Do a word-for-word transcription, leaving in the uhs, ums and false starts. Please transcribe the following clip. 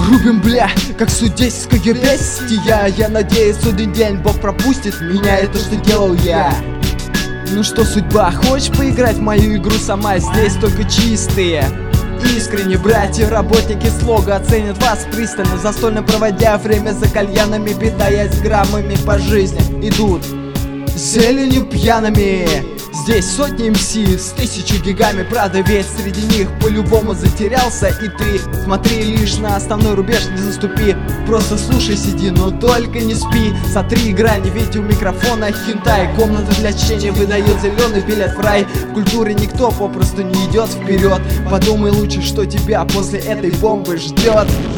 Рубим, бля, как судейское бестия. Я надеюсь, один день Бог пропустит меня, это что делал я. Ну что, судьба, хочешь поиграть в мою игру сама? Здесь только чистые, искренне братья, работники слога оценят вас пристально, застольно проводя время за кальянами, питаясь граммами по жизни. Идут зеленью пьяными. Здесь сотни эм си с тысячу гигами, правда ведь среди них по-любому затерялся и ты. Смотри лишь на основной рубеж, не заступи, просто слушай, сиди, но только не спи. Сотри грани, ведь у микрофона хентай. Комната для чтения выдает зеленый билет в рай. В культуре никто попросту не идет вперед. Подумай лучше, что тебя после этой бомбы ждет.